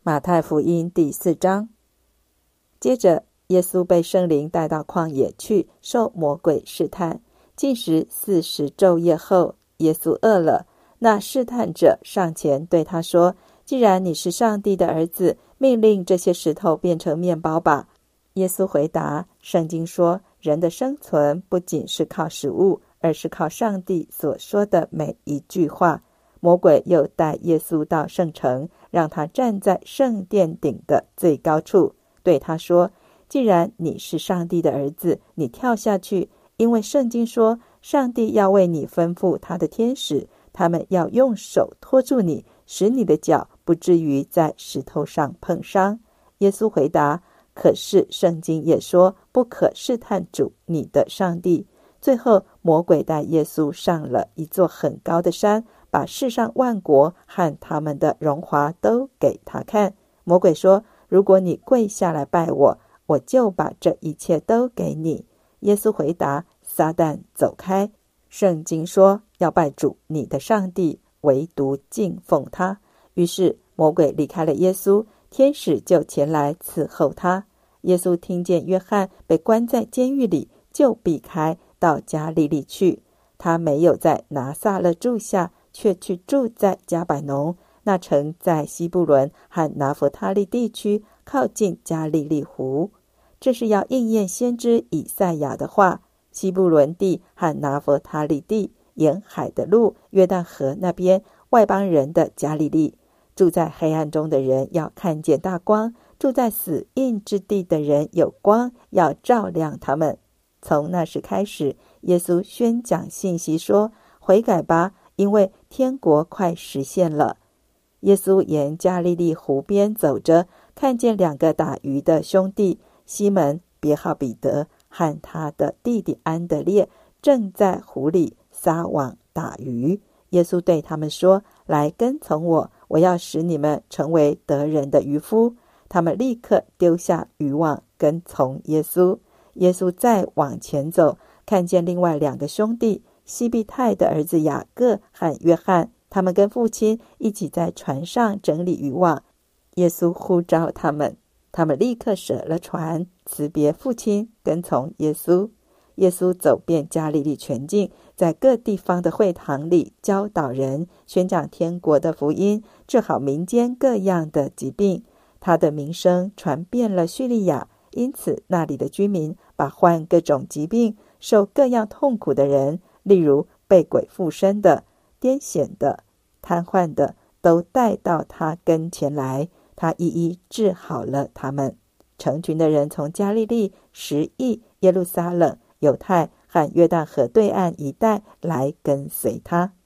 马太福音第4章。接着耶稣被圣灵带到旷野去，受魔鬼试探。禁食40昼夜后，耶稣饿了。那试探者上前对他说：既然你是上帝的儿子，命令这些石头变成面包吧。耶稣回答：圣经说，人的生存不仅是靠食物，而是靠上帝所说的每一句话。魔鬼又带耶稣到圣城，让他站在圣殿顶的最高处，对他说：既然你是上帝的儿子，你跳下去，因为圣经说，上帝要为你吩咐他的天使，他们要用手托住你，使你的脚不至于在石头上碰伤。耶稣回答：可是圣经也说，不可试探主你的上帝。最后魔鬼带耶稣上了一座很高的山，把世上万国和他们的荣华都给他看。魔鬼说：如果你跪下来拜我，我就把这一切都给你。耶稣回答：撒旦走开，圣经说，要拜主你的上帝，唯独敬奉他。于是魔鬼离开了耶稣，天使就前来伺候他。耶稣听见约翰被关在监狱里，就避开到加利利去。他没有在拿撒勒住下，却去住在迦百农。那城在西布伦和拿弗他利地区，靠近加利利湖。这是要应验先知以赛亚的话：西布伦地和拿弗他利地，沿海的路，约旦河那边，外邦人的加利利。住在黑暗中的人要看见大光，住在死荫之地的人有光要照亮他们。从那时开始，耶稣宣讲信息说：悔改吧，因为天国快实现了。耶稣沿加利利湖边走着，看见2个打鱼的兄弟，西门别号彼得和他的弟弟安德烈，正在湖里撒网打鱼。耶稣对他们说：来跟从我，我要使你们成为得人的渔夫。他们立刻丢下渔网，跟从耶稣。耶稣再往前走，看见另外2个兄弟，西庇太的儿子雅各和约翰，他们跟父亲一起在船上整理渔网。耶稣呼召他们，他们立刻舍了船，辞别父亲，跟从耶稣。耶稣走遍加利利全境，在各地方的会堂里教导人，宣讲天国的福音，治好民间各样的疾病。他的名声传遍了叙利亚，因此那里的居民把患各种疾病、受各样痛苦的人，例如被鬼附身的、癫痫的、瘫痪的，都带到他跟前来，他一一治好了他们。成群的人从加利利、十邑、耶路撒冷、犹太和约旦河对岸一带来跟随他。